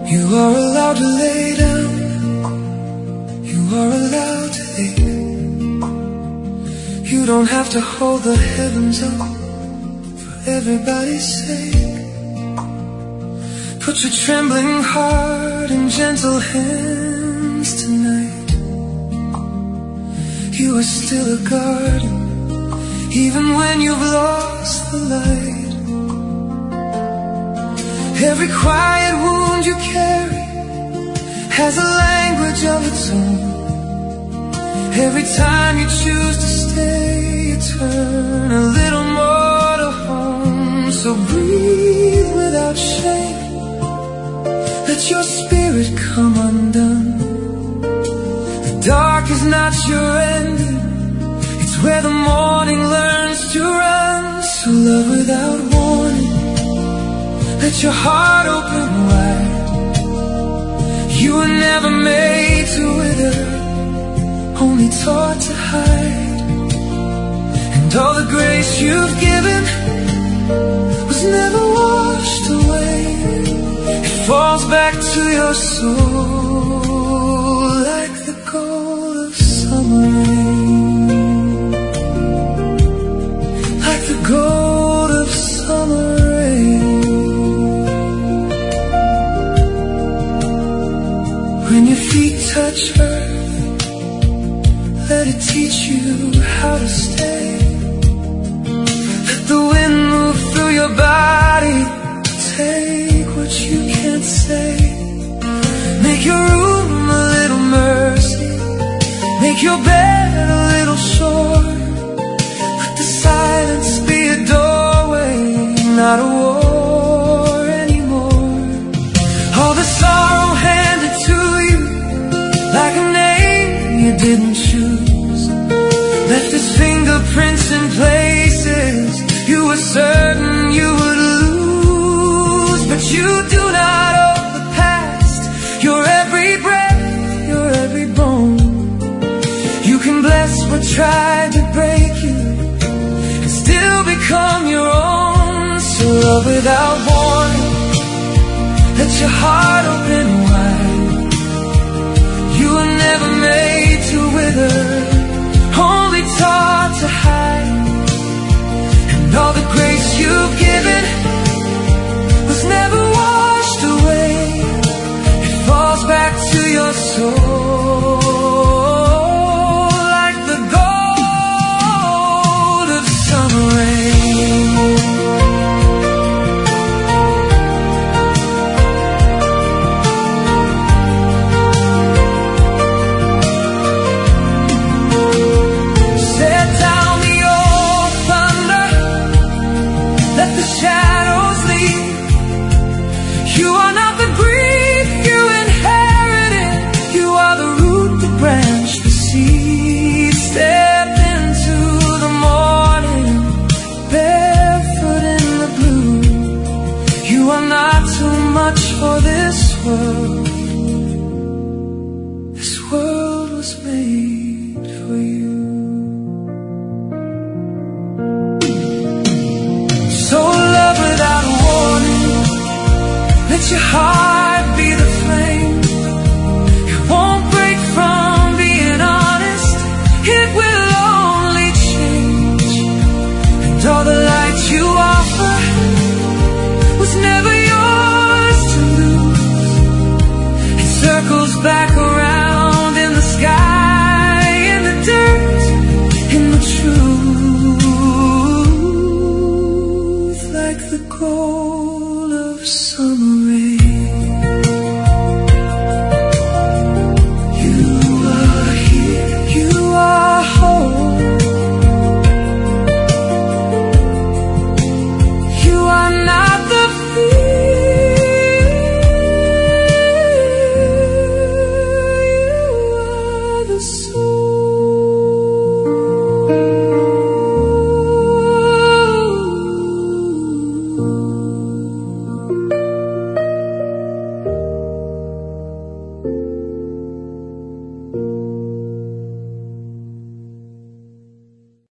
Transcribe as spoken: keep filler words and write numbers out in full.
You are allowed to lay down, you are allowed to ache. You don't have to hold the heavens up for everybody's sake. Put your trembling heart in gentle hands tonight. You are still a garden, even when you've lost the light. Every quiet wound you carry has a language of its own. Every time you choose to stay, you turn a little more to home. So breathe without shame, let your spirit come undone. The dark is not your ending, it's where the morning learns to run. So love without warning, let your heart open wide. You were never made to wither, only taught to hide. And all the grace you've given was never washed away. It falls back to your soul like the gold of summer rain. Like the gold of summer rain. When your feet touch earth, let it teach you how to stay. Let the wind move through your body, take what you can't say. Make your room a little mercy, make your bed a little shore. Let the silence be a doorway, not a war anymore. All the sorrow handed to you like a name you didn't choose, left its fingerprints in places you were certain you would lose. But you do not owe the past your every breath, your every bone. You can bless what tried to break you and still become your own. So love without warning, let your heart open wide. You were never made to wither, only taught to hide. And all the grace you've given was never washed away. It falls back to your soul like the gold of summer rain. Shadows leave. You are not the grief you inherited. You are the root, the branch, the seed. Step into the morning, barefoot in the blue. You are not too much for this world.